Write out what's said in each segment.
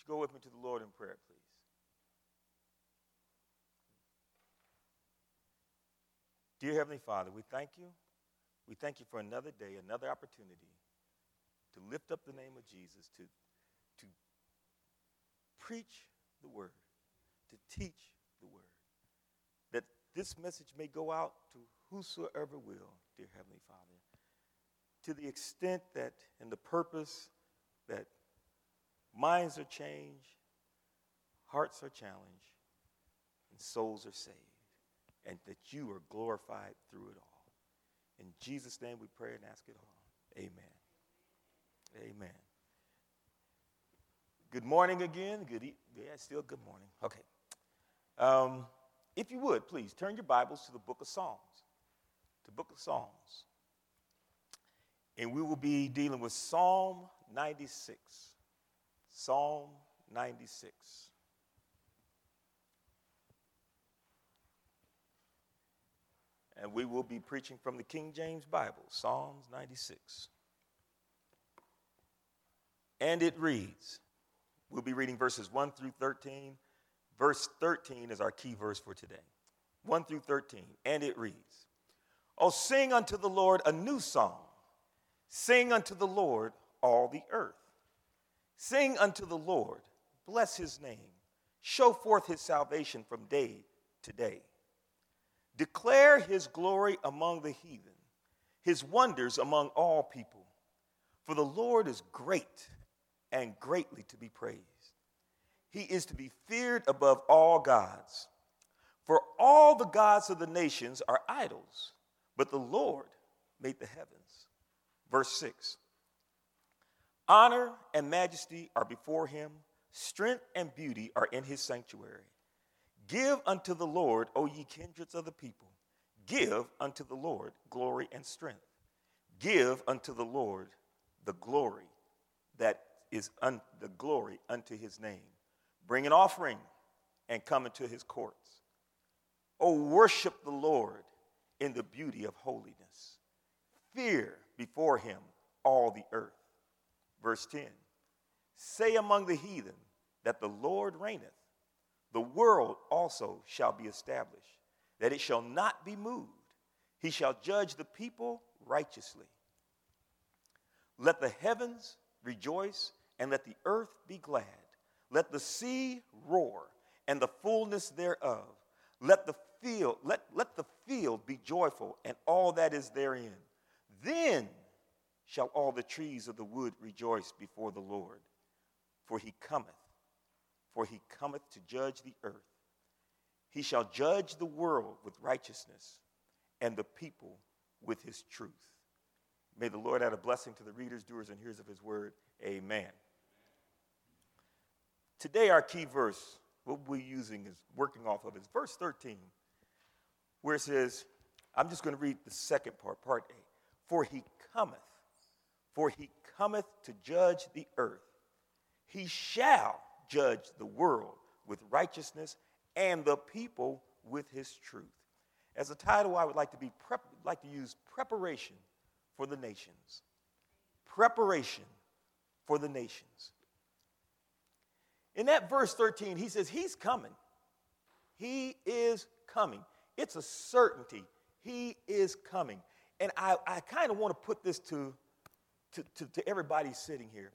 go with me to the Lord in prayer, please? Dear Heavenly Father, we thank you. We thank you for another day, another opportunity to lift up the name of Jesus, to preach the word, to teach the word, that this message may go out to whosoever will, dear Heavenly Father, to the extent that in the purpose that minds are changed, hearts are challenged, and souls are saved, and that you are glorified through it all. In Jesus' name we pray and ask it all. Amen. Amen. Good morning again. Still good morning. Okay. If you would, please turn your Bibles to the book of Psalms. The book of Psalms. And we will be dealing with Psalm 96. Psalm 96. And we will be preaching from the King James Bible, Psalms 96. And it reads, we'll be reading verses 1 through 13. Verse 13 is our key verse for today. 1 through 13. And it reads, "Oh, sing unto the Lord a new song. Sing unto the Lord all the earth. Sing unto the Lord, bless his name. Show forth his salvation from day to day. Declare his glory among the heathen, his wonders among all people. For the Lord is great and greatly to be praised. He is to be feared above all gods. For all the gods of the nations are idols, but the Lord made the heavens." Verse 6. "Honor and majesty are before him. Strength and beauty are in his sanctuary. Give unto the Lord, O ye kindreds of the people. Give unto the Lord glory and strength. Give unto the Lord the glory that is the glory unto his name. Bring an offering and come into his courts. O worship the Lord in the beauty of holiness. Fear before him all the earth." Verse 10. "Say among the heathen that the Lord reigneth. The world also shall be established, that it shall not be moved. He shall judge the people righteously. Let the heavens rejoice, and let the earth be glad. Let the sea roar, and the fullness thereof. Let the field be joyful, and all that is therein. Then shall all the trees of the wood rejoice before the Lord. For he cometh to judge the earth. He shall judge the world with righteousness, and the people with his truth." May the Lord add a blessing to the readers, doers, and hearers of his word. Amen. Today our key verse, what we're using is working off of, is verse 13, where it says, I'm just going to read the second part, part A. For he cometh to judge the earth. He shall judge the world with righteousness, and the people with his truth. As a title, I would like to use preparation for the nations. Preparation for the nations. In that verse 13, he says he's coming. He is coming. It's a certainty. He is coming. And I kind of want to put this to everybody sitting here.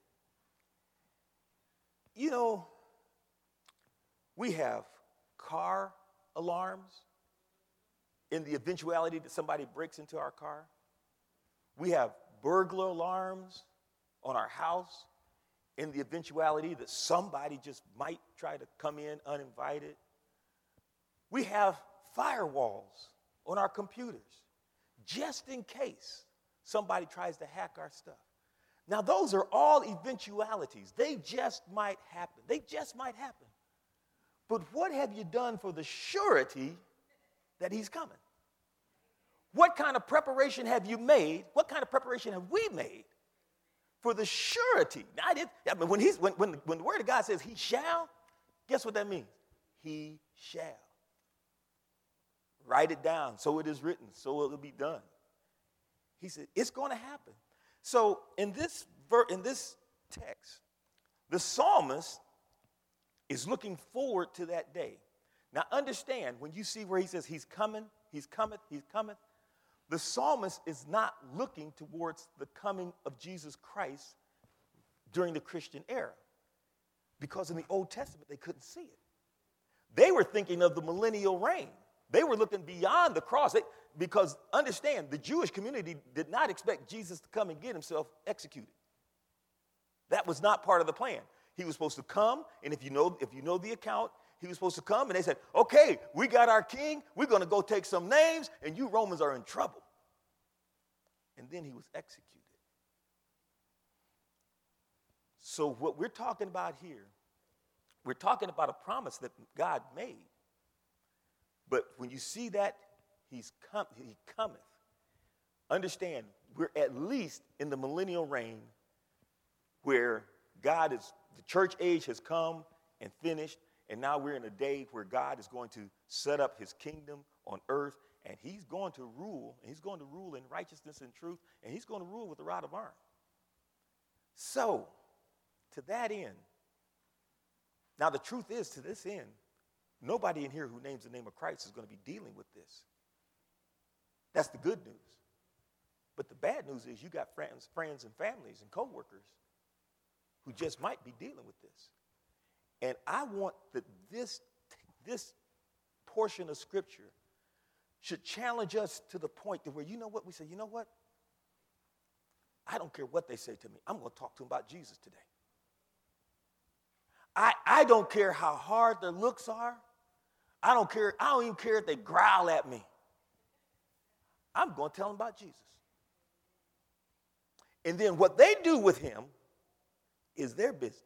You know, we have car alarms in the eventuality that somebody breaks into our car. We have burglar alarms on our house in the eventuality that somebody just might try to come in uninvited. We have firewalls on our computers just in case somebody tries to hack our stuff. Now, those are all eventualities. They just might happen. But what have you done for the surety that he's coming? What kind of preparation have you made? What kind of preparation have we made for the surety? Now, when the word of God says he shall, guess what that means? He shall. Write it down. So it is written. So it will be done. He said it's going to happen. So in this text, the psalmist is looking forward to that day. Now understand, when you see where he says he's coming, he's cometh, he's cometh, the psalmist is not looking towards the coming of Jesus Christ during the Christian era, because in the Old Testament they couldn't see it. They were thinking of the millennial reign. They were looking beyond the cross. Because understand, the Jewish community did not expect Jesus to come and get himself executed. That was not part of the plan. He was supposed to come, and if you know the account, he was supposed to come, and they said, okay, we got our king, we're going to go take some names, and you Romans are in trouble. And then he was executed. So what we're talking about here, we're talking about a promise that God made. But when you see that he cometh, understand, we're at least in the millennial reign where the church age has come and finished, and now we're in a day where God is going to set up his kingdom on earth, and he's going to rule, and he's going to rule in righteousness and truth, and he's going to rule with a rod of iron. So, to that end, now the truth is, to this end, nobody in here who names the name of Christ is going to be dealing with this. That's the good news. But the bad news is you got friends and families and coworkers who just might be dealing with this. And I want that this portion of Scripture should challenge us to the point to where, you know what, we say, you know what? I don't care what they say to me. I'm going to talk to them about Jesus today. I don't care how hard their looks are. I don't even care if they growl at me. I'm going to tell them about Jesus. And then what they do with him is their business.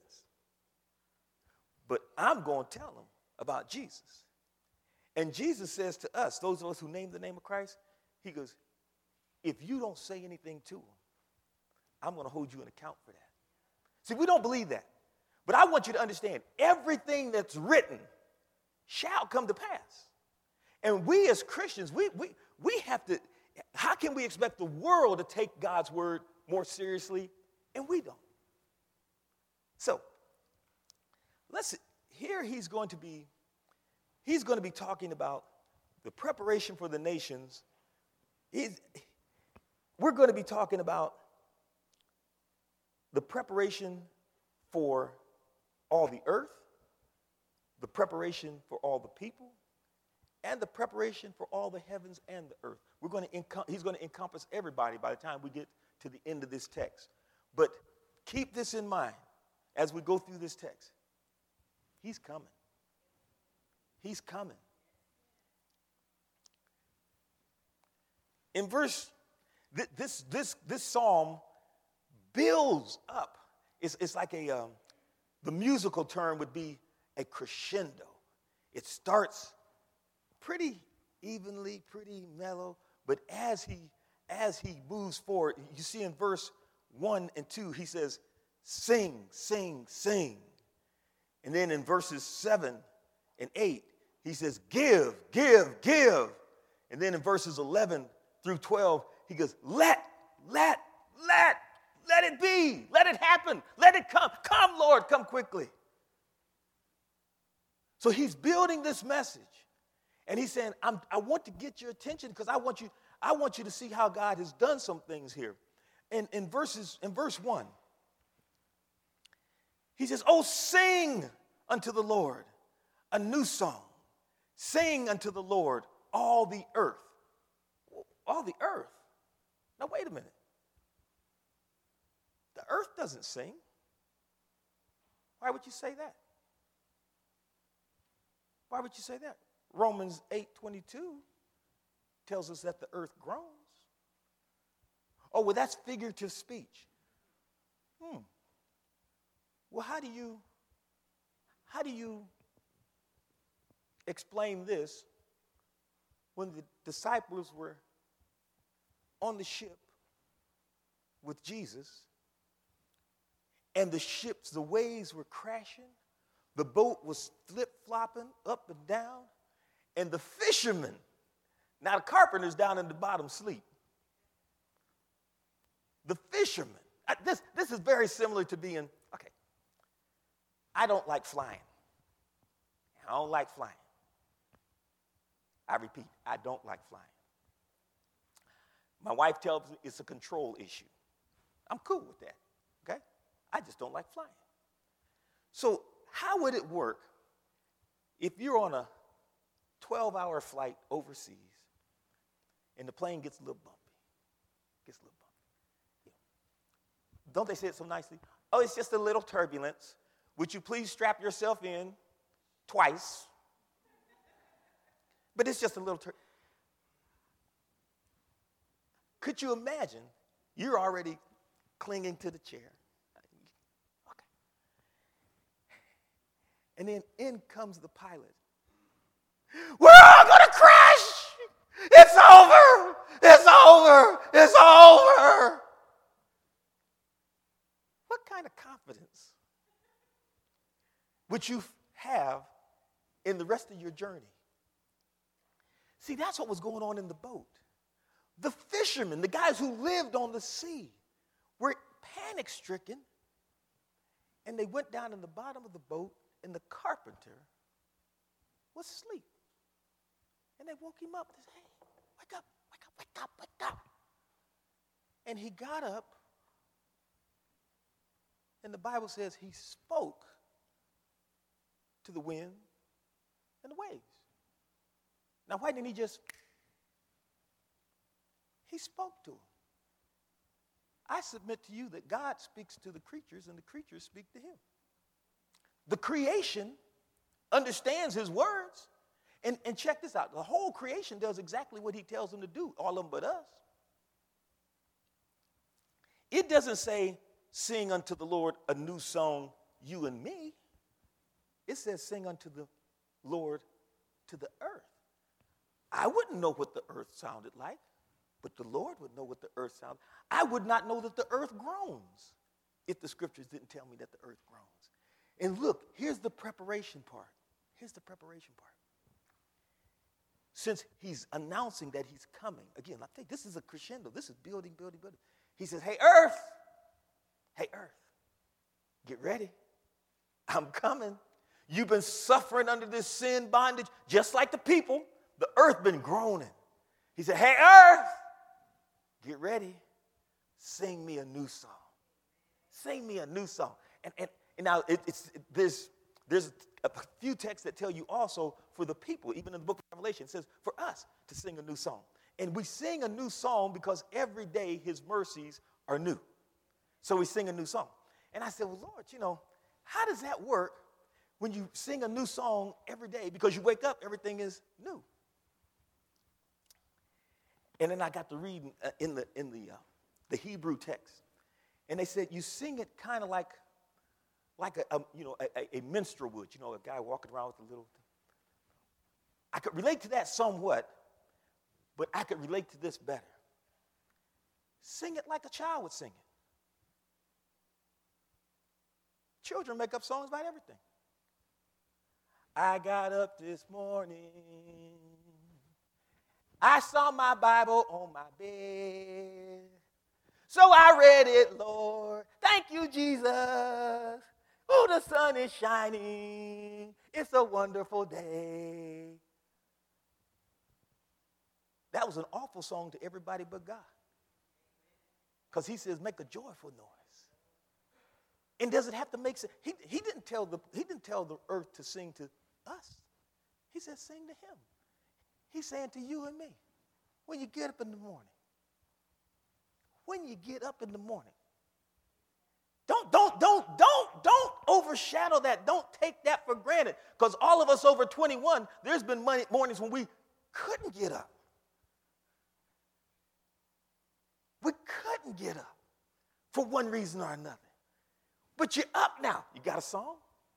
But I'm going to tell them about Jesus. And Jesus says to us, those of us who name the name of Christ, he goes, if you don't say anything to him, I'm going to hold you an account for that. See, we don't believe that. But I want you to understand, everything that's written shall come to pass. And we as Christians, we have to, how can we expect the world to take God's word more seriously? And we don't. So, here he's going to be talking about the preparation for the nations. We're going to be talking about the preparation for all the earth, the preparation for all the people, and the preparation for all the heavens and the earth. He's going to encompass everybody by the time we get to the end of this text. But keep this in mind as we go through this text. He's coming. He's coming. In verse, this psalm builds up. It's like the musical term would be a crescendo. It starts pretty evenly, pretty mellow, but as he moves forward, you see in verse 1 and 2, he says, sing, sing, sing. And then in verses 7 and 8, he says, give, give, give. And then in verses 11 through 12, he goes, let it be. Let it happen. Let it come. Come, Lord, come quickly. So he's building this message. And he's saying, I want to get your attention because I want you to see how God has done some things here. And in verse 1, he says, oh, sing unto the Lord a new song. Sing unto the Lord all the earth. All the earth. Now, wait a minute. The earth doesn't sing. Why would you say that? Why would you say that? Romans 8:22 tells us that the earth groans. Oh, well, that's figurative speech. Well, how do you explain this when the disciples were on the ship with Jesus and the waves were crashing, the boat was flip-flopping up and down, and the fishermen, now the carpenter's down in the bottom sleep. The fishermen, this is very similar to being, okay, I don't like flying. I don't like flying. I repeat, I don't like flying. My wife tells me it's a control issue. I'm cool with that, okay? I just don't like flying. So how would it work if you're on a 12-hour flight overseas and the plane gets a little bumpy? Yeah. Don't they say it so nicely? Oh, it's just a little turbulence. Would you please strap yourself in twice? But it's just a little turbulence. Could you imagine? You're already clinging to the chair. Okay. And then in comes the pilot. We're all going to crash. It's over. It's over. It's over. What kind of confidence would you have in the rest of your journey? See, that's what was going on in the boat. The fishermen, the guys who lived on the sea, were panic-stricken, and they went down in the bottom of the boat, and the carpenter was asleep. And they woke him up. They said, hey, wake up, wake up, wake up, wake up. And he got up, and the Bible says he spoke to the wind and the waves. Now, why didn't he just... He spoke to them. I submit to you that God speaks to the creatures and the creatures speak to him. The creation understands his words. And check this out. The whole creation does exactly what he tells them to do, all of them but us. It doesn't say, sing unto the Lord a new song, you and me. It says, sing unto the Lord to the earth. I wouldn't know what the earth sounded like. But the Lord would know what the earth sounds. I would not know that the earth groans if the scriptures didn't tell me that the earth groans. And look, here's the preparation part. Since he's announcing that he's coming, again, I think this is a crescendo. This is building. He says, hey, earth, get ready. I'm coming. You've been suffering under this sin bondage, just like the people. The earth been groaning. He said, hey, earth, get ready. Sing me a new song. Sing me a new song. And now there's a few texts that tell you also for the people, even in the book of Revelation, it says for us to sing a new song. And we sing a new song because every day his mercies are new. So we sing a new song. And I said, well, Lord, how does that work when you sing a new song every day? Because you wake up, everything is new. And then I got to read in the Hebrew text. And they said you sing it kind of like a minstrel would. A guy walking around with a little. I could relate to that somewhat, but I could relate to this better. Sing it like a child would sing it. Children make up songs about everything. I got up this morning. I saw my Bible on my bed. So I read it, Lord. Thank you, Jesus. Oh, the sun is shining. It's a wonderful day. That was an awful song to everybody but God. Because he says, make a joyful noise. And does it have to make sense? He didn't tell the earth to sing to us. He said, sing to him. He's saying to you and me, when you get up in the morning, don't overshadow that. Don't take that for granted. Because all of us over 21, there's been mornings when we couldn't get up. We couldn't get up for one reason or another. But you're up now. You got a song?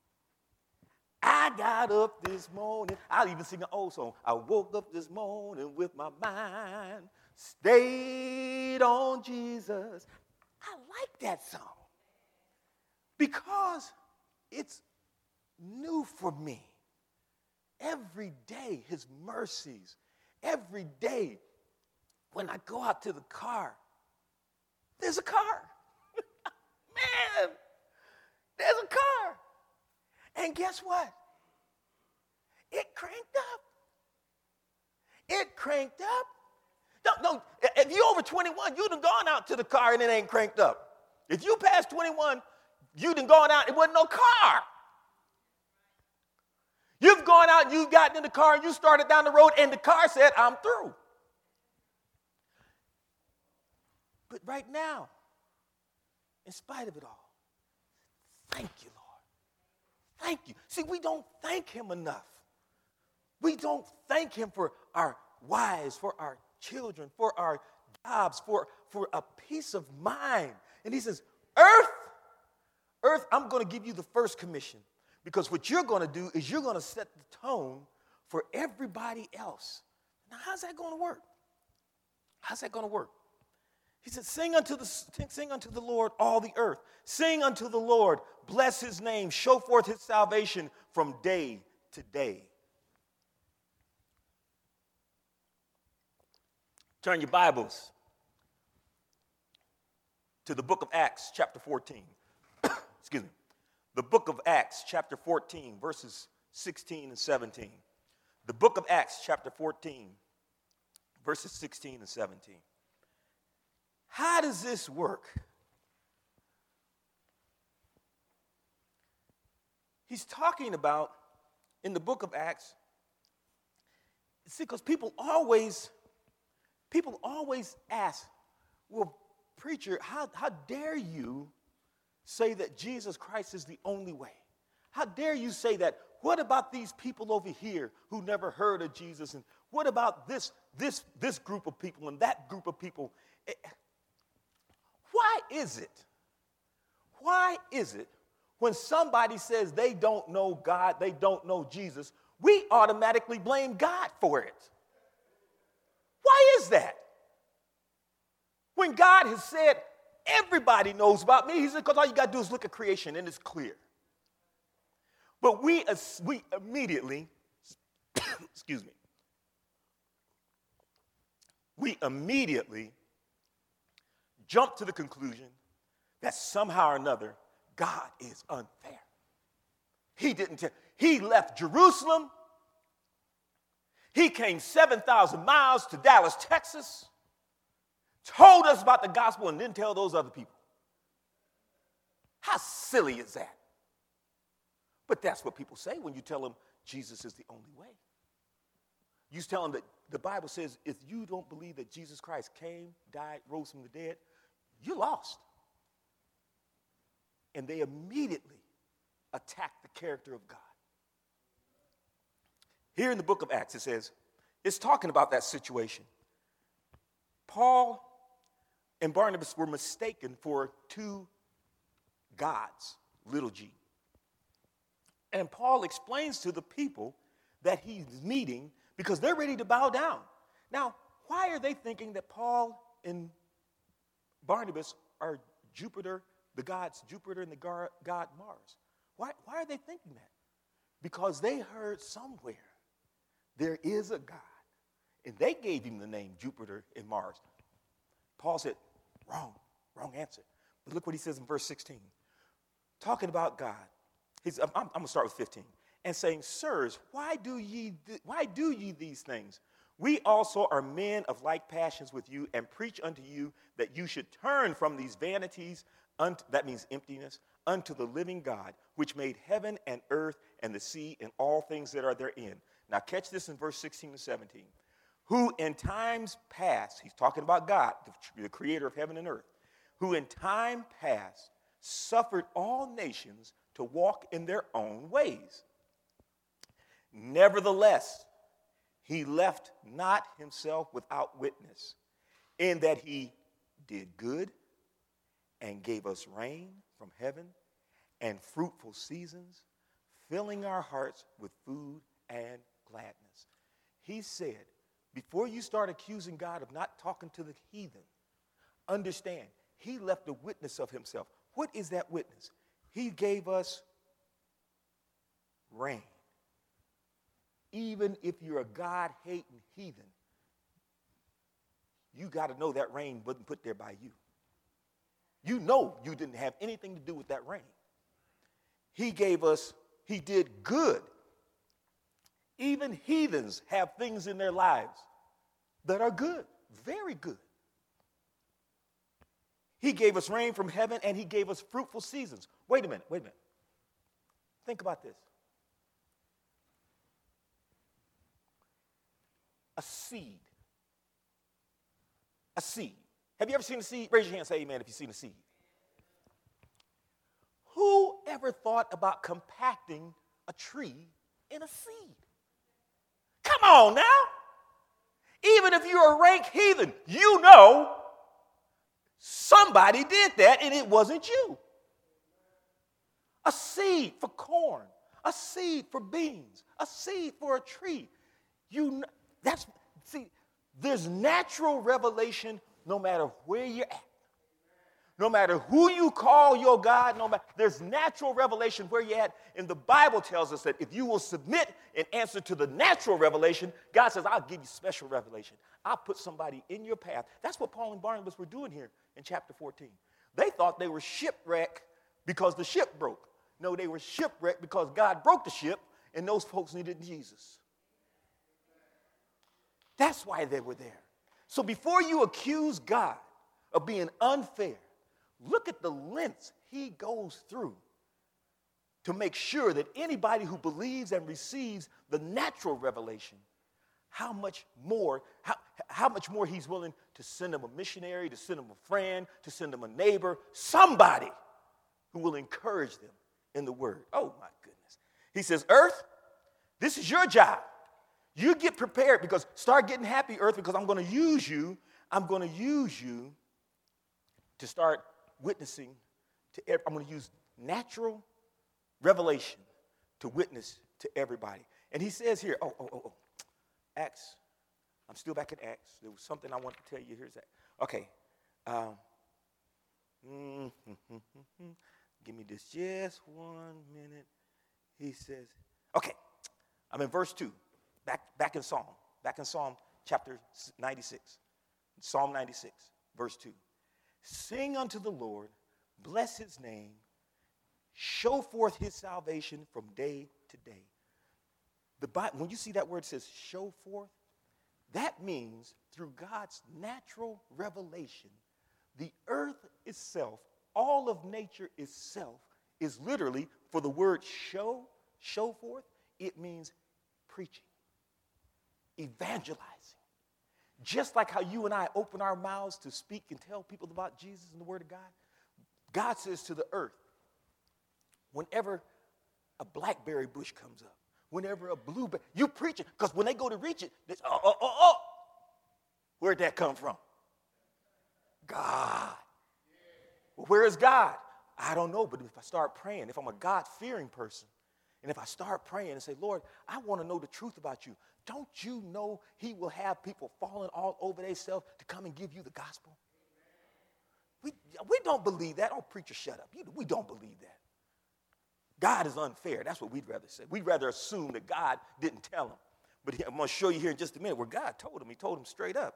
I got up this morning. I'll even sing an old song. I woke up this morning with my mind stayed on Jesus. I like that song because it's new for me. Every day, his mercies. Every day, when I go out to the car, there's a car. Man, there's a car. And guess what? It cranked up. It cranked up. No, if you're over 21, you done gone out to the car and it ain't cranked up. If you past 21, you done gone out, it wasn't no car. You've gone out and you've gotten in the car and you started down the road and the car said, I'm through. But right now, in spite of it all, thank you, Lord. Thank you. See, we don't thank him enough. We don't thank him for our wives, for our children, for our jobs, for a peace of mind. And he says, Earth, I'm going to give you the first commission. Because what you're going to do is you're going to set the tone for everybody else. Now, how's that going to work? How's that going to work? He said, sing unto the Lord all the earth. Sing unto the Lord, bless his name, show forth his salvation from day to day. Turn your Bibles to the book of Acts, chapter 14. Excuse me. The book of Acts, chapter 14, verses 16 and 17. The book of Acts, chapter 14, verses 16 and 17. How does this work? He's talking about, in the book of Acts, see, because people always ask, well, preacher, how dare you say that Jesus Christ is the only way? How dare you say that? What about these people over here who never heard of Jesus? And what about this group of people and that group of people? Why is it when somebody says they don't know God, they don't know Jesus, we automatically blame God for it? Why is that? When God has said, everybody knows about me, he said, because all you got to do is look at creation and it's clear. But we immediately, excuse me, we immediately jump to the conclusion that somehow or another God is unfair. He left Jerusalem. He came 7,000 miles to Dallas, Texas, told us about the gospel and didn't tell those other people. How silly is that? But that's what people say when you tell them Jesus is the only way. You tell them that the Bible says if you don't believe that Jesus Christ came, died, rose from the dead, you're lost. And they immediately attack the character of God. Here in the book of Acts, it says, it's talking about that situation. Paul and Barnabas were mistaken for two gods, little g. And Paul explains to the people that he's meeting because they're ready to bow down. Now, why are they thinking that Paul and Barnabas are Jupiter, the gods Jupiter and the god Mars? Why are they thinking that? Because they heard somewhere there is a God, and they gave him the name Jupiter and Mars. Paul said, wrong answer. But look what he says in verse 16. Talking about God. I'm going to start with 15. And saying, sirs, why do ye these things? We also are men of like passions with you, and preach unto you that you should turn from these vanities, that means emptiness, unto the living God, which made heaven and earth and the sea and all things that are therein. Now catch this in verse 16 and 17. Who in times past, he's talking about God, the creator of heaven and earth, who in time past suffered all nations to walk in their own ways. Nevertheless, he left not himself without witness, in that he did good and gave us rain from heaven and fruitful seasons, filling our hearts with food and gladness. He said, before you start accusing God of not talking to the heathen, understand, he left a witness of himself. What is that witness? He gave us rain. Even if you're a God-hating heathen, you got to know that rain wasn't put there by you. You know you didn't have anything to do with that rain. He did good Even heathens have things in their lives that are good, very good. He gave us rain from heaven, and he gave us fruitful seasons. Wait a minute. Think about this. A seed. A seed. Have you ever seen a seed? Raise your hand and say amen if you've seen a seed. Who ever thought about compacting a tree in a seed? Come on now. Even if you're a rank heathen, you know somebody did that and it wasn't you. A seed for corn, a seed for beans, a seed for a tree. There's natural revelation no matter where you're at. No matter who you call your God, there's natural revelation where you're at. And the Bible tells us that if you will submit and answer to the natural revelation, God says, I'll give you special revelation. I'll put somebody in your path. That's what Paul and Barnabas were doing here in chapter 14. They thought they were shipwrecked because the ship broke. No, they were shipwrecked because God broke the ship, and those folks needed Jesus. That's why they were there. So before you accuse God of being unfair, look at the lengths he goes through to make sure that anybody who believes and receives the natural revelation, how much more he's willing to send them a missionary, to send them a friend, to send them a neighbor, somebody who will encourage them in the word. Oh, my goodness. He says, Earth, this is your job. You get prepared because start getting happy, Earth, because I'm going to use you. I'm going to use you to start witnessing to I'm going to use natural revelation to witness to everybody. And he says here, Acts. I'm still back in Acts. There was something I want to tell you. Here's that. Okay. Give me this just 1 minute. He says, okay, I'm in verse 2. Back in Psalm chapter 96. Psalm 96, verse 2. Sing unto the Lord, bless his name, show forth his salvation from day to day. When you see that word says show forth, that means through God's natural revelation, the earth itself, all of nature itself, is literally, for the word show forth, it means preaching, evangelizing. Just like how you and I open our mouths to speak and tell people about Jesus and the Word of God, God says to the earth, whenever a blackberry bush comes up, whenever a blueberry, you preach it, because when they go to reach it, they say, where'd that come from? God. Well, where is God? I don't know, but if I start praying, if I'm a God-fearing person, and if I start praying and say, Lord, I want to know the truth about you, don't you know he will have people falling all over themselves to come and give you the gospel? We don't believe that. Oh, preacher, shut up. We don't believe that. God is unfair. That's what we'd rather say. We'd rather assume that God didn't tell him. But I'm going to show you here in just a minute where God told him. He told him straight up.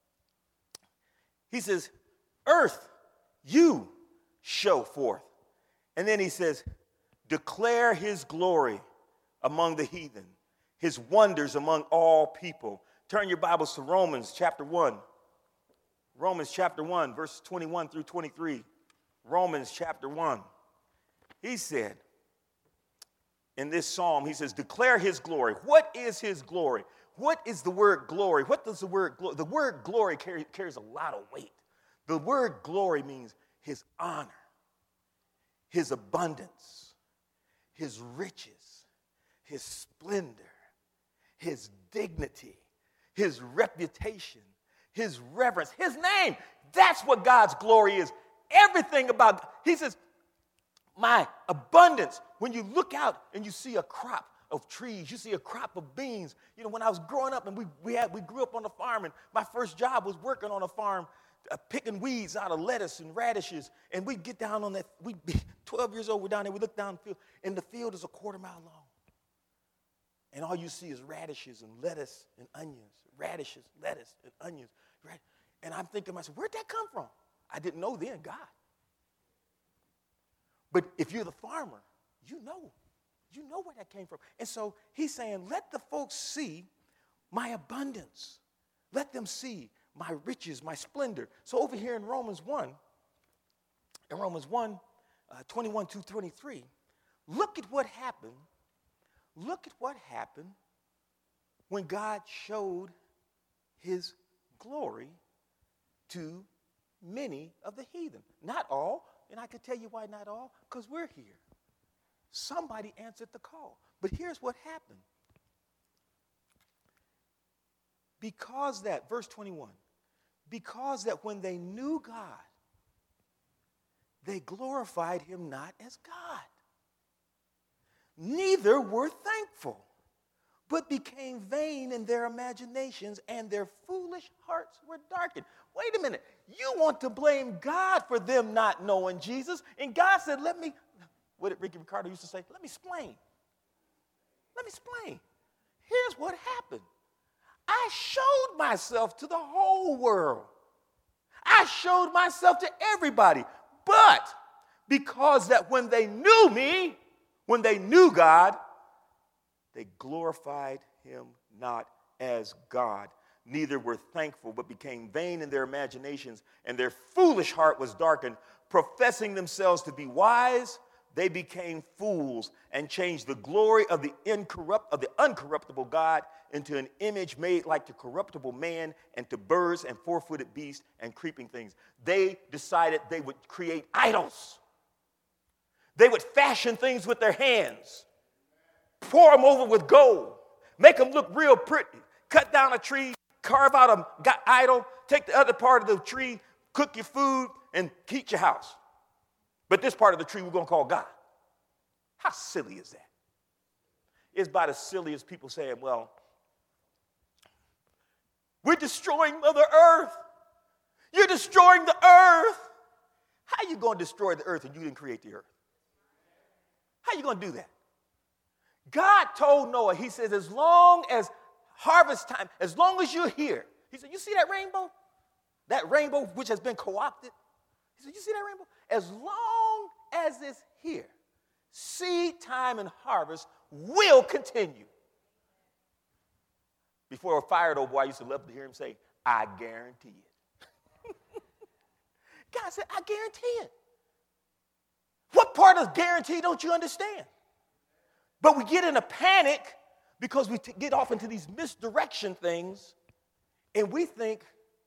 He says, earth, you show forth. And then he says, declare his glory among the heathen, his wonders among all people. Turn your Bibles to Romans chapter 1. Romans chapter 1, verses 21 through 23. Romans chapter 1. He said, in this psalm, he says, declare his glory. What is his glory? What is the word glory? What does the word glory? The word glory carries a lot of weight. The word glory means his honor, his abundance, his riches, his splendor, his dignity, his reputation, his reverence, his name. That's what God's glory is. Everything about, he says, my abundance. When you look out and you see a crop of trees, you see a crop of beans. You know, when I was growing up and we grew up on a farm, and my first job was working on a farm, picking weeds out of lettuce and radishes. And we'd get down on that, we'd be 12 years old, we're down there, we look down the field, and the field is a quarter mile long. And all you see is radishes and lettuce and onions, radishes, lettuce, and onions. And I'm thinking to myself, where'd that come from? I didn't know then, God. But if you're the farmer, you know You know where that came from. And so he's saying, let the folks see my abundance. Let them see my riches, my splendor. So over here in Romans 1, 21 to 23, look at what happened. Look at what happened when God showed his glory to many of the heathen. Not all, and I can tell you why not all, because we're here. Somebody answered the call. But here's what happened. Because that, verse 21, because that when they knew God, they glorified him not as God. Neither were thankful, but became vain in their imaginations, and their foolish hearts were darkened. Wait a minute. You want to blame God for them not knowing Jesus, and God said, what did Ricky Ricardo used to say? Let me explain. Let me explain. Here's what happened. I showed myself to the whole world. I showed myself to everybody. But because that when they knew me, when they knew God, they glorified him not as God. Neither were thankful, but became vain in their imaginations, and their foolish heart was darkened. Professing themselves to be wise, they became fools and changed the glory of the uncorruptible God into an image made like to corruptible man and to birds and four-footed beasts and creeping things. They decided they would create idols. They would fashion things with their hands, pour them over with gold, make them look real pretty, cut down a tree, carve out an idol, take the other part of the tree, cook your food, and heat your house. But this part of the tree we're going to call God. How silly is that? It's about as silly as people saying, well, we're destroying Mother Earth. You're destroying the earth. How are you going to destroy the earth and you didn't create the earth? How are you going to do that? God told Noah, he says, as long as harvest time, as long as you're here, he said, you see that rainbow? That rainbow which has been co-opted? He said, you see that rainbow? As long as it's here, seed time and harvest will continue. Before a fired old boy, I used to love to hear him say, I guarantee it. God said, I guarantee it. What part of guarantee don't you understand? But we get in a panic because we get off into these misdirection things, and we think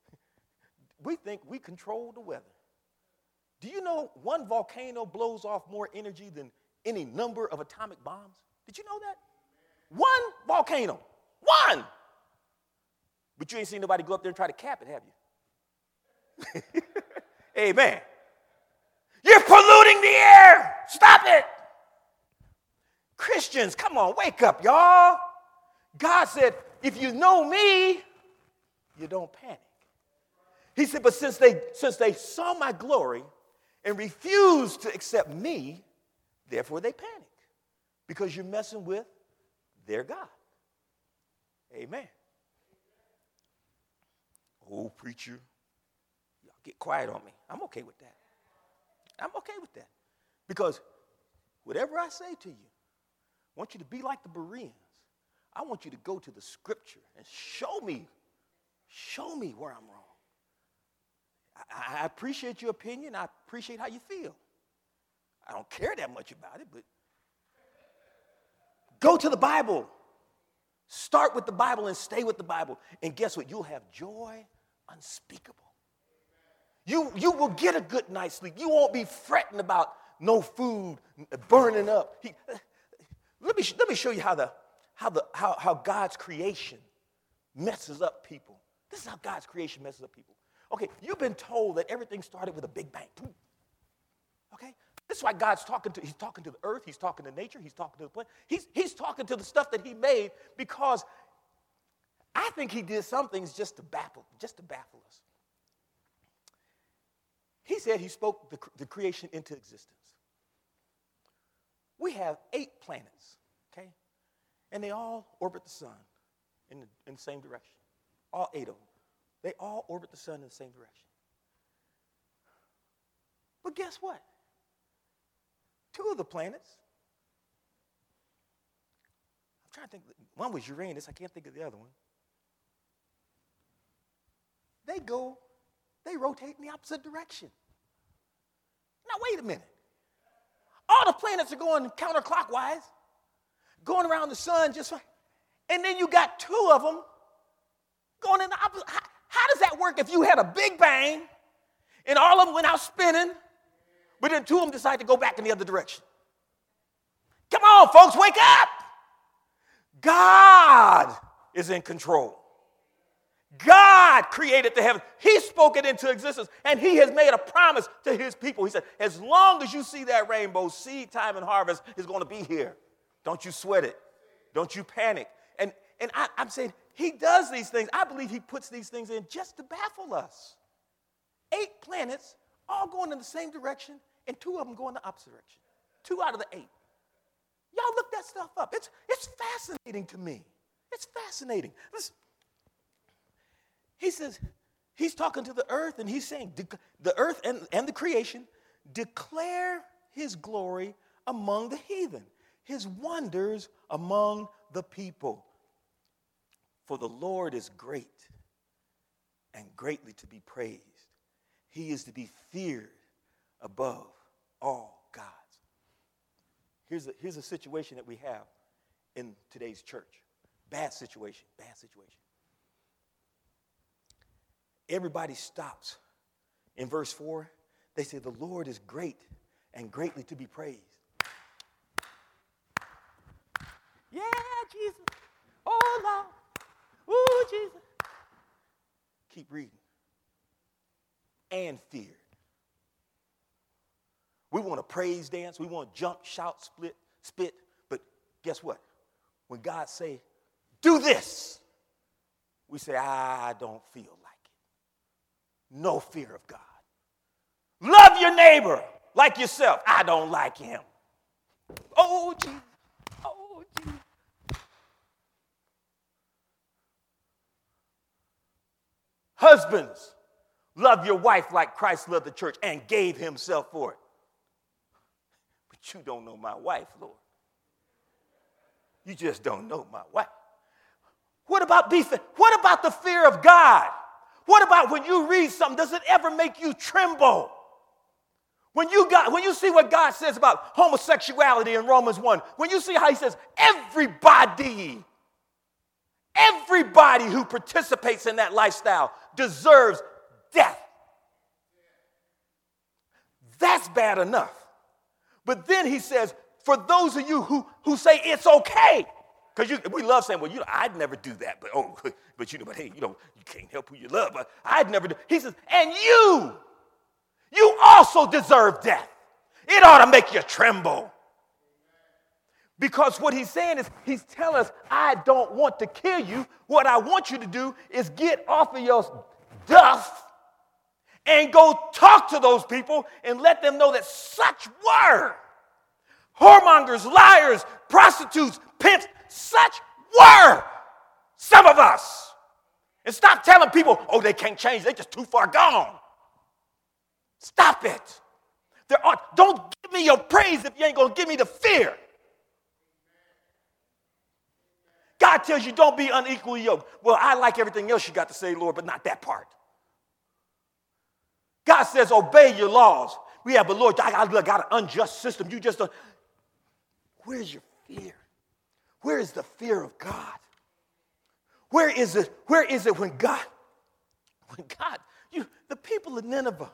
we control the weather. Do you know one volcano blows off more energy than any number of atomic bombs? Did you know that? One volcano. One. But you ain't seen nobody go up there and try to cap it, have you? Amen. You're polluting the air. Stop it. Christians, come on, wake up, y'all. God said, if you know me, you don't panic. He said, but since they saw my glory and refused to accept me, therefore they panic. Because you're messing with their God. Amen. Oh, preacher, y'all get quiet on me. I'm okay with that. I'm okay with that. Because whatever I say to you, I want you to be like the Bereans. I want you to go to the scripture and show me where I'm wrong. I appreciate your opinion. I appreciate how you feel. I don't care that much about it, but go to the Bible. Start with the Bible and stay with the Bible. And guess what? You'll have joy unspeakable. You will get a good night's sleep. You won't be fretting about no food burning up. Let me show you how God's creation messes up people. This is how God's creation messes up people. Okay, you've been told that everything started with a big bang. Okay? This is why God's he's talking to the earth, he's talking to nature, he's talking to the planet. He's talking to the stuff that he made because I think he did some things just to baffle us. He said he spoke the creation into existence. We have 8 planets, okay? And they all orbit the sun in the same direction. All 8 of them. They all orbit the sun in the same direction. But guess what? 2 of the planets trying to think. One was Uranus. I can't think of the other one. They rotate in the opposite direction. Now, wait a minute. All the planets are going counterclockwise, going around the sun just fine. And then you got two of them going in the opposite. How does that work if you had a big bang and all of them went out spinning, but then two of them decide to go back in the other direction? Come on, folks, wake up. God is in control. God created the heaven. He spoke it into existence, and he has made a promise to his people. He said, as long as you see that rainbow, seed time and harvest is going to be here. Don't you sweat it. Don't you panic. And I'm saying he does these things. I believe he puts these things in just to baffle us. 8 planets all going in the same direction, and 2 of them going the opposite direction. 2 out of the 8. Y'all look that stuff up. It's fascinating to me. It's fascinating. Listen. He says, he's talking to the earth, and he's saying, the earth and the creation declare his glory among the heathen, his wonders among the people. For the Lord is great and greatly to be praised. He is to be feared above all gods. Here's a situation that we have in today's church. Bad situation. Everybody stops. In verse 4, they say, the Lord is great and greatly to be praised. Yeah, Jesus. Oh, Lord. Ooh, Jesus. Keep reading. And feared. We want to praise dance. We want to jump, shout, spit. But guess what? When God say, do this, we say, I don't feel like it. No fear of God. Love your neighbor like yourself. I don't like him. Oh, Jesus. Oh, Jesus. Husbands, love your wife like Christ loved the church and gave himself for it. But you don't know my wife, Lord. You just don't know my wife. What about the fear of God? What about when you read something, does it ever make you tremble? When you see what God says about homosexuality in Romans 1, when you see how he says everybody who participates in that lifestyle deserves death. That's bad enough. But then he says, for those of you who say it's okay, because we love saying, well, I'd never do that, but hey, you can't help who you love, but I'd never do. He says, and you also deserve death. It ought to make you tremble. Because what he's saying is, he's telling us, I don't want to kill you. What I want you to do is get off of your duff and go talk to those people and let them know that such were whoremongers, liars, prostitutes, pimps, such were some of us. And stop telling people, oh, they can't change. They're just too far gone. Stop it. Don't give me your praise if you ain't going to give me the fear. God tells you don't be unequally yoked. Well, I like everything else you got to say, Lord, but not that part. God says obey your laws. Yeah, but Lord, I got an unjust system. You just don't. Where's your fear? Where is the fear of God? Where is it when the people of Nineveh,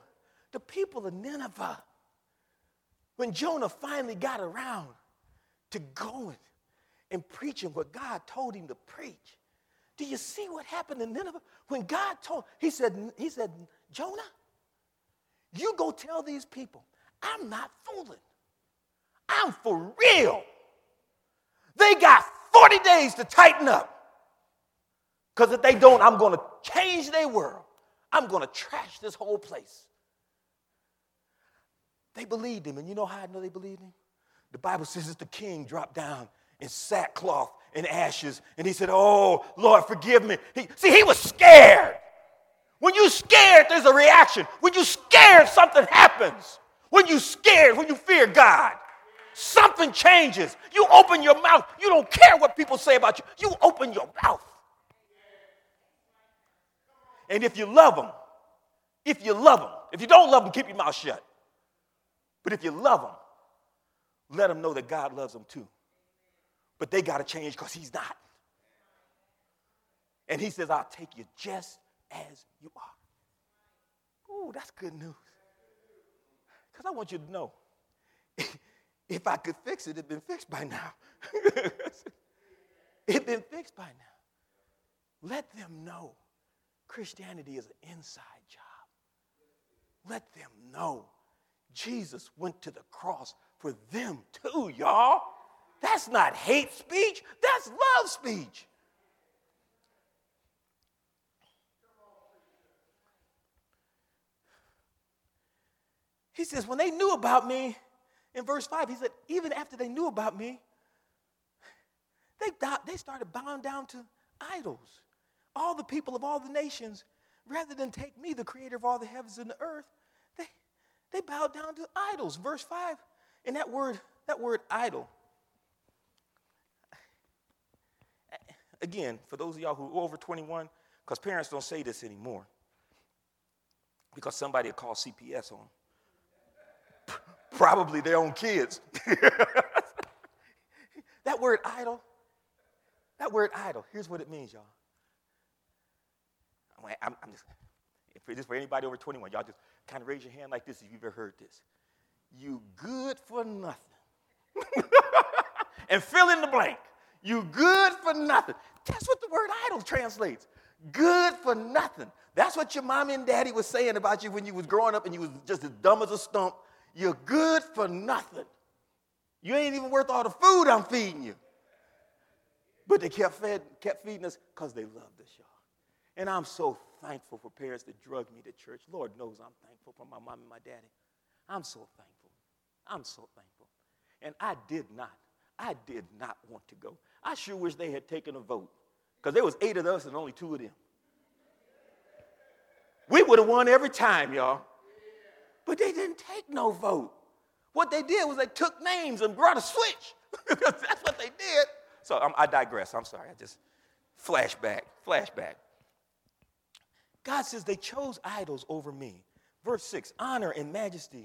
when Jonah finally got around to going and preaching what God told him to preach, do you see what happened in Nineveh? When God he said, Jonah, you go tell these people, I'm not fooling. I'm for real. They got 40 days to tighten up. Because if they don't, I'm going to change their world. I'm going to trash this whole place. They believed him. And you know how I know they believed him? The Bible says that the king dropped down in sackcloth and ashes. And he said, oh, Lord, forgive me. He was scared. When you're scared, there's a reaction. When you're scared, something happens. When you're scared, when you fear God. something changes. You open your mouth. You don't care what people say about you. You open your mouth. And if you love them, if you don't love them, keep your mouth shut. But if you love them, let them know that God loves them too. But they got to change because he's not. And he says, I'll take you just as you are. Ooh, that's good news. Because I want you to know, if I could fix it, it'd been fixed by now. It'd been fixed by now. Let them know Christianity is an inside job. Let them know Jesus went to the cross for them too, y'all. That's not hate speech. That's love speech. He says, when they knew about me, in verse 5, he said, even after they knew about me, they started bowing down to idols. All the people of all the nations, rather than take me, the creator of all the heavens and the earth, they bowed down to idols. Verse 5, and that word idol. Again, for those of y'all who are over 21, because parents don't say this anymore, because somebody will call CPS on them. Probably their own kids. That word idol, here's what it means, y'all. I'm just, if this for anybody over 21, y'all just kind of raise your hand like this if you've ever heard this. You good for nothing. And fill in the blank. You good for nothing. That's what the word idol translates. Good for nothing. That's what your mommy and daddy was saying about you when you was growing up and you was just as dumb as a stump. You're good for nothing. You ain't even worth all the food I'm feeding you. But they kept feeding us because they loved us, y'all. And I'm so thankful for parents that drug me to church. Lord knows I'm thankful for my mom and my daddy. I'm so thankful. I'm so thankful. And I did not want to go. I sure wish they had taken a vote, because there was 8 of us and only 2 of them. We would have won every time, y'all. But they didn't take no vote. What they did was they took names and brought a switch. That's what they did. So I digress. I'm sorry. I just flashback. God says they chose idols over me. Verse 6, honor and majesty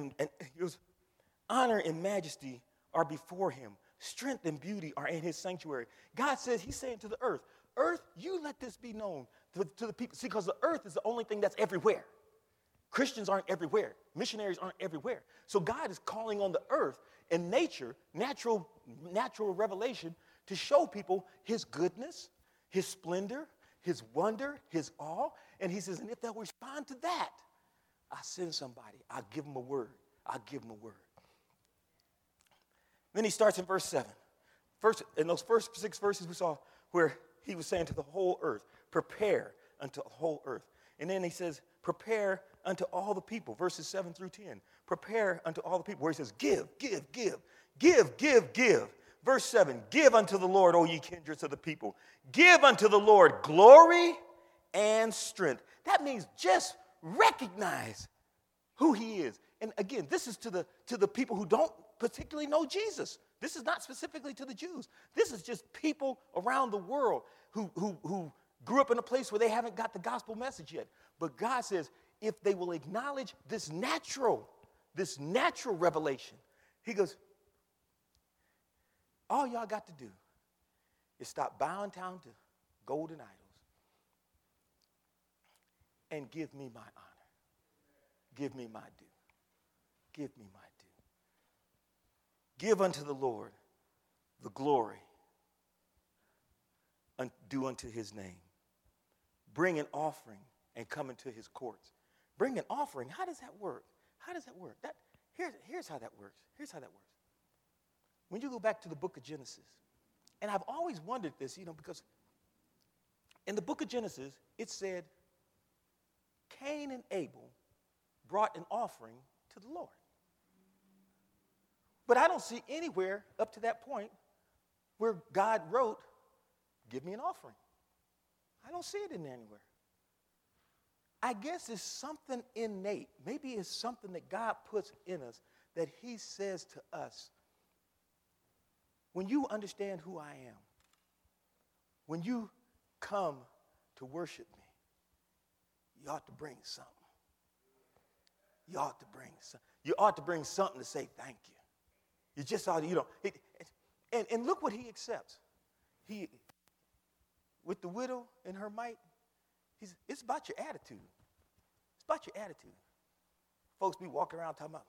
honor and majesty are before him. Strength and beauty are in his sanctuary. God says, he's saying to the earth, you let this be known to the people. See, because the earth is the only thing that's everywhere. Christians aren't everywhere. Missionaries aren't everywhere. So God is calling on the earth and nature, natural revelation, to show people his goodness, his splendor, his wonder, his awe. And he says, and if they'll respond to that, I'll send somebody. I'll give them a word. Then he starts in verse 7. In those first 6 verses we saw where he was saying to the whole earth, prepare unto the whole earth. And then he says, prepare unto all the people, verses 7 through 10. Prepare unto all the people, where he says, give. Verse 7, give unto the Lord, O ye kindreds of the people. Give unto the Lord glory and strength. That means just recognize who he is. And again, this is to the people who don't particularly know Jesus. This is not specifically to the Jews. This is just people around the world who grew up in a place where they haven't got the gospel message yet. But God says, if they will acknowledge this natural revelation, he goes, all y'all got to do is stop bowing down to golden idols and give me my honor. Give me my due. Give me my due. Give unto the Lord the glory due unto his name. Bring an offering and come into his courts. Bring an offering. How does that work? Here's how that works. When you go back to the book of Genesis, and I've always wondered this, because in the book of Genesis, it said Cain and Abel brought an offering to the Lord. But I don't see anywhere up to that point where God wrote, give me an offering. I don't see it in there anywhere. I guess it's something innate. Maybe it's something that God puts in us that he says to us, when you understand who I am, when you come to worship me, you ought to bring something. You ought to bring something. You ought to bring something to say thank you. You just ought to, and look what he accepts. He, with the widow and her mite, it's about your attitude. It's about your attitude. Folks be walking around talking about,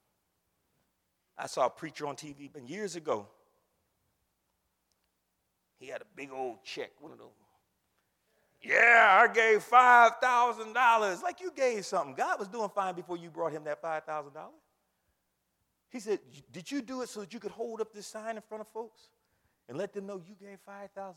I saw a preacher on TV, but years ago, he had a big old check, one of those. Yeah, I gave $5,000. Like you gave something. God was doing fine before you brought him that $5,000. He said, did you do it so that you could hold up this sign in front of folks and let them know you gave $5,000?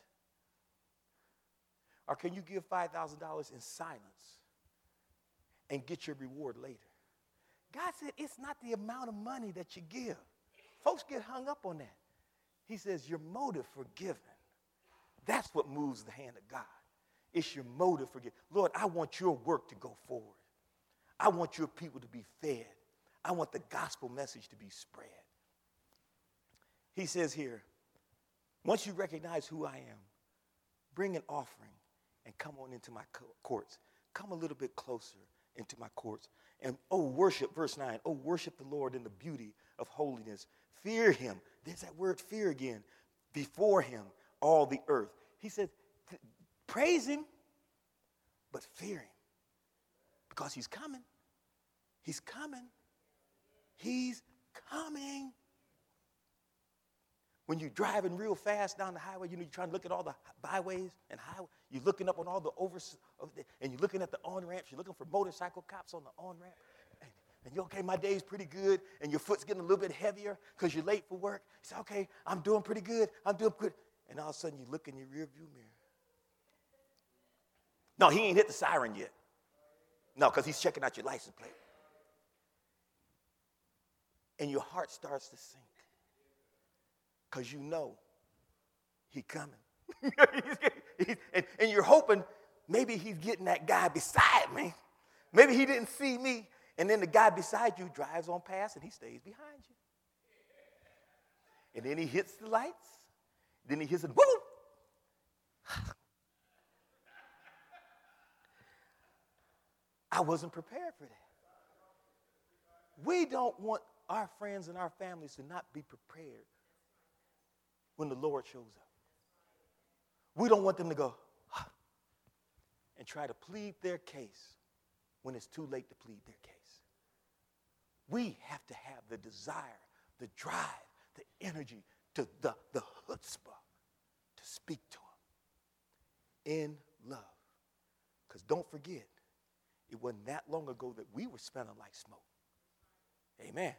Or can you give $5,000 in silence and get your reward later? God said it's not the amount of money that you give. Folks get hung up on that. He says your motive for giving. That's what moves the hand of God. It's your motive for giving. Lord, I want your work to go forward. I want your people to be fed. I want the gospel message to be spread. He says here, once you recognize who I am, bring an offering and come on into my courts. Come a little bit closer into my courts. And, worship, verse 9, worship the Lord in the beauty of holiness. Fear him. There's that word fear again. Before him, all the earth. He said, praise him, but fear him. Because he's coming. He's coming. He's coming. When you're driving real fast down the highway, you're trying to look at all the byways and highways. You're looking up on all the and you're looking at the on-ramps. You're looking for motorcycle cops on the on-ramp. And you're, okay, my day's pretty good. And your foot's getting a little bit heavier because you're late for work. You say, okay, I'm doing pretty good. I'm doing good. And all of a sudden, you look in your rearview mirror. No, he ain't hit the siren yet. No, because he's checking out your license plate. And your heart starts to sink. Because you know he's coming. and you're hoping maybe he's getting that guy beside me. Maybe he didn't see me. And then the guy beside you drives on past and he stays behind you. And then he hits the lights. Then he hits it. Woo! I wasn't prepared for that. We don't want our friends and our families to not be prepared when the Lord shows up. We don't want them to go and try to plead their case when it's too late to plead their case. We have to have the desire, the drive, the energy, the chutzpah to speak to them in love. Because don't forget, it wasn't that long ago that we were smelling like smoke. Amen.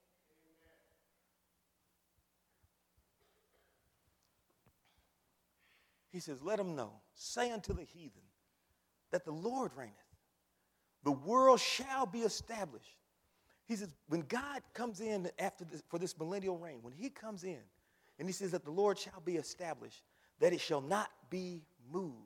He says, let them know, say unto the heathen that the Lord reigneth. The world shall be established. He says, when God comes in for this millennial reign, when he comes in, and he says that the Lord shall be established, that it shall not be moved.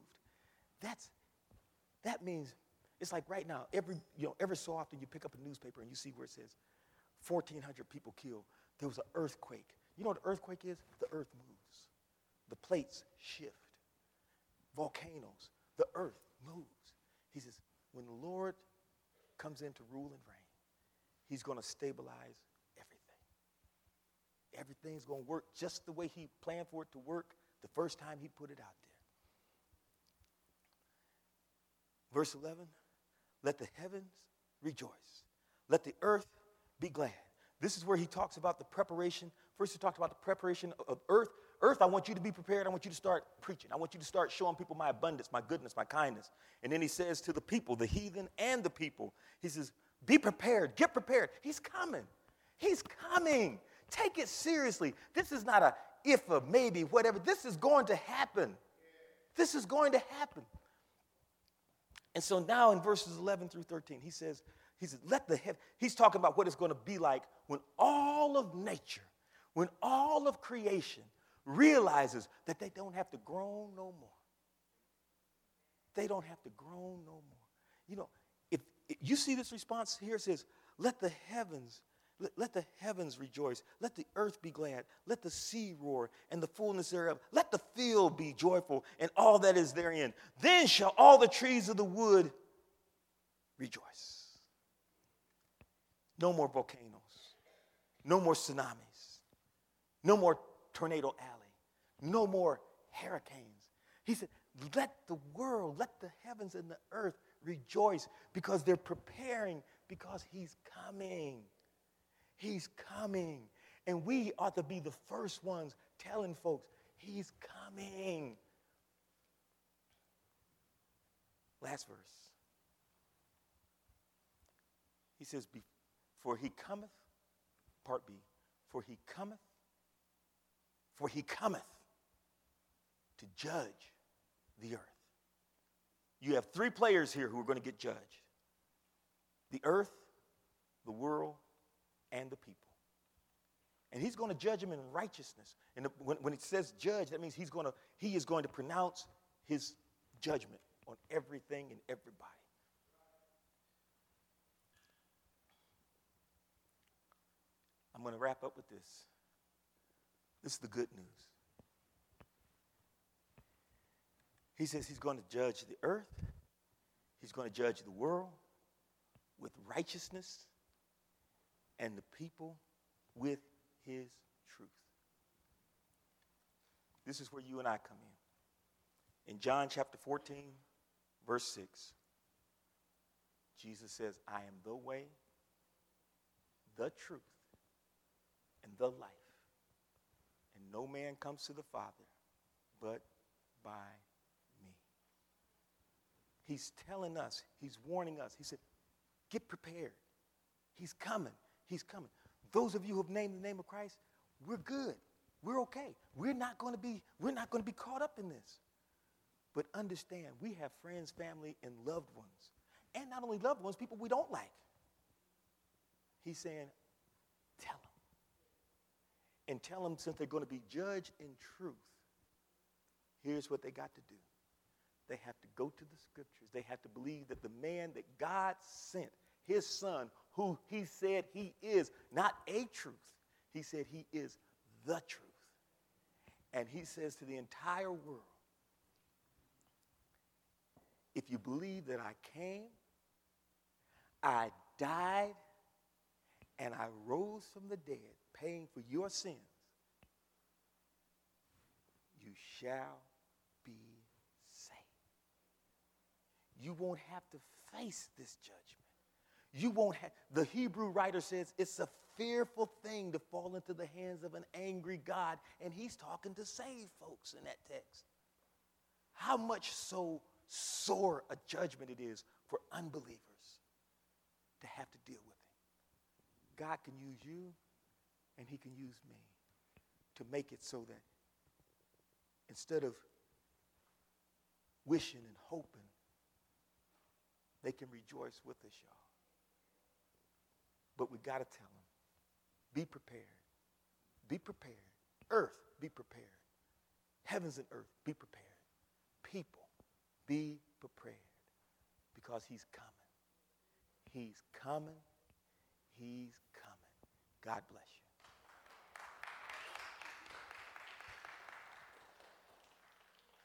That means, it's like right now, every so often you pick up a newspaper and you see where it says 1,400 people killed. There was an earthquake. You know what an earthquake is? The earth moves. The plates shift. Volcanoes. The earth moves. He says, when the Lord comes in to rule and reign, he's going to stabilize everything. Everything's going to work just the way he planned for it to work the first time he put it out there. Verse 11, let the heavens rejoice. Let the earth be glad. This is where he talks about the preparation. First he talked about the preparation of earth. Earth, I want you to be prepared. I want you to start preaching. I want you to start showing people my abundance, my goodness, my kindness. And then he says to the people, the heathen and the people, he says, be prepared, get prepared. He's coming. He's coming. Take it seriously. This is not a if or maybe, whatever. This is going to happen. This is going to happen. And so now in verses 11 through 13, he says, he's talking about what it's going to be like when all of nature, when all of creation realizes that they don't have to groan no more. They don't have to groan no more. You know, if you see this response here, it says, let the heavens Let the heavens rejoice. Let the earth be glad. Let the sea roar and the fullness thereof. Let the field be joyful and all that is therein. Then shall all the trees of the wood rejoice. No more volcanoes. No more tsunamis. No more tornado alley. No more hurricanes. He said, let the world, let the heavens and the earth rejoice because they're preparing because he's coming. He's coming. And we ought to be the first ones telling folks, he's coming. Last verse. He says, for he cometh, part B, for he cometh to judge the earth. You have three players here who are going to get judged. The earth, the world, and the people. And he's going to judge them in righteousness. And when it says judge, that means he is going to pronounce his judgment on everything and everybody. I'm going to wrap up with this. This is the good news. He says he's going to judge the earth. He's going to judge the world with righteousness and the people with his truth. This is where you and I come in. In John chapter 14, verse 6, Jesus says, I am the way, the truth, and the life. And no man comes to the Father but by me. He's telling us, he's warning us. He said, get prepared. He's coming. He's coming. Those of you who have named the name of Christ, we're good. We're okay. We're not going to be caught up in this. But understand, we have friends, family, and loved ones. And not only loved ones, people we don't like. He's saying, tell them. And tell them, since they're going to be judged in truth, here's what they got to do. They have to go to the scriptures. They have to believe that the man that God sent, his son, who he said he is, not a truth. He said he is the truth. And he says to the entire world, if you believe that I came, I died, and I rose from the dead, paying for your sins, you shall be saved. You won't have to face this judgment. You won't have, the Hebrew writer says it's a fearful thing to fall into the hands of an angry God, and he's talking to saved folks in that text. How much so sore a judgment it is for unbelievers to have to deal with it. God can use you, and he can use me to make it so that instead of wishing and hoping, they can rejoice with us, y'all. But we got to tell them, be prepared. Be prepared. Earth, be prepared. Heavens and earth, be prepared. People, be prepared. Because he's coming. He's coming. He's coming. God bless you.